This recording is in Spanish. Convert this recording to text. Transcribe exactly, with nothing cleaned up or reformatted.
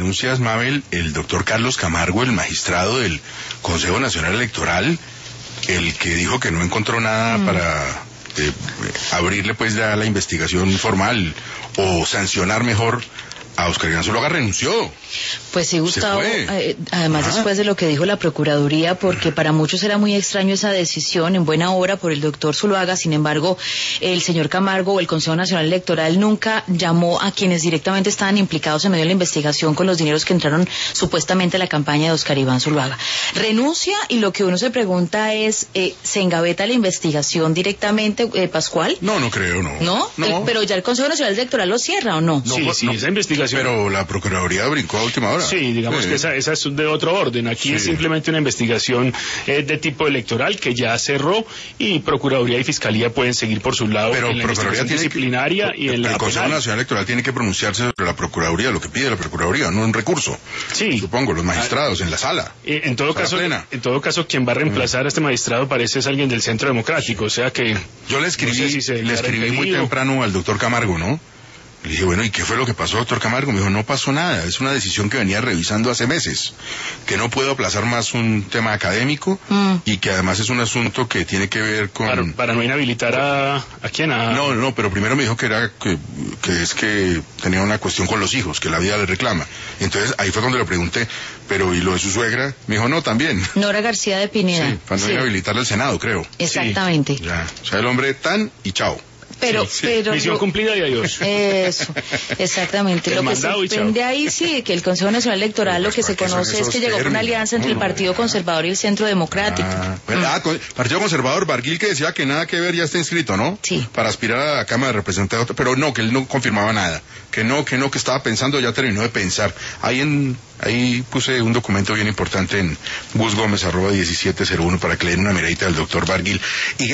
denuncias, Mabel, el doctor Carlos Camargo, el magistrado del Consejo Nacional Electoral, el que dijo que no encontró nada mm. para eh, abrirle pues ya la investigación formal o sancionar mejor a Oscar Iván Zuluaga, renunció. Pues sí, Gustavo, eh, además Ajá. después de lo que dijo la Procuraduría, porque para muchos era muy extraño esa decisión, en buena hora por el doctor Zuluaga. Sin embargo, el señor Camargo o el Consejo Nacional Electoral nunca llamó a quienes directamente estaban implicados en medio de la investigación con los dineros que entraron supuestamente a la campaña de Oscar Iván Zuluaga. Renuncia, y lo que uno se pregunta es, eh, ¿se engaveta la investigación directamente, eh, Pascual? No, no creo, no. ¿No? no. El, pero ya el Consejo Nacional Electoral lo cierra, ¿o no? Sí, no, sí, no. esa investigación. Pero la Procuraduría brincó a última hora. Sí, digamos sí. que esa, esa es de otro orden. Aquí sí. es simplemente una investigación eh, de tipo electoral que ya cerró, y Procuraduría y Fiscalía pueden seguir por su lado pero en la Procuraduría disciplinaria que, y en la el Consejo penal. Nacional Electoral tiene que pronunciarse sobre la Procuraduría, lo que pide la Procuraduría, no un recurso. Sí. Supongo, los magistrados ah, en la sala. Eh, en todo caso, plena. en todo caso, quien va a reemplazar mm. a este magistrado parece es alguien del Centro Democrático, o sea que... Yo le escribí, no sé si le escribí muy temprano al doctor Camargo, ¿no? Le dije, bueno, ¿y qué fue lo que pasó, doctor Camargo? Me dijo, no pasó nada, es una decisión que venía revisando hace meses, que no puedo aplazar más un tema académico mm. y que además es un asunto que tiene que ver con... Para, para no inhabilitar a... ¿A quién? A... No, no, pero primero me dijo que era que, que es que tenía una cuestión con los hijos, que la vida le reclama. Entonces ahí fue cuando le pregunté, pero ¿y lo de su suegra? Me dijo, no, también. Nora García de Pineda. Sí, para no sí. inhabilitarle al Senado, creo. Exactamente. Sí. Ya, o sea, el hombre tan y chao. Pero, sí, sí. pero misión lo, cumplida y adiós. Eso, exactamente. El lo que se desprende ahí, sí, que el Consejo Nacional Electoral lo que se conoce es que llegó con una alianza entre el Partido Conservador y el Centro Democrático. Ah, ¿verdad? Mm. Partido Conservador, Barguil, que decía que nada que ver, ya está inscrito, ¿no? Sí. Para aspirar a la Cámara de Representantes, pero no, que él no confirmaba nada, que no, que no, que estaba pensando, ya terminó de pensar. Ahí en, ahí puse un documento bien importante en busgomez arroba diecisiete cero uno para que le den una miradita al doctor Barguil. Y